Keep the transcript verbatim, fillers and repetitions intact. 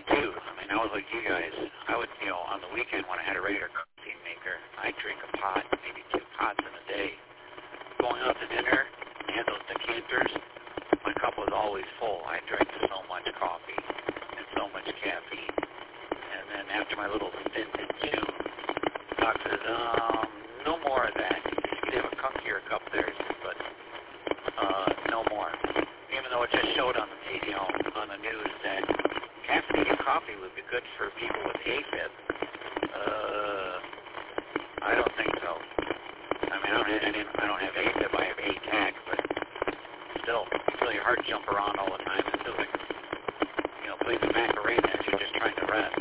too. I mean, I was like you guys. I would, you know, on the weekend when I had a regular coffee maker, I'd drink a pot, maybe two pots in a day. Going out to dinner, I had those decanters. My cup was always full. I drank so much coffee and so much caffeine. And then after my little stint in June, Doc says, um, no more of that. You can have a cunkier cup there, but uh, no more. Even though it just showed on the, you know, on the news that caffeinated coffee would be good for people with AFib. Uh, I don't think so. I mean, I don't, I didn't, I don't have AFib. I have A T A C, but still, it's really hard to jump around all the time and do it. You know, play the Macarena as you're just trying to rest.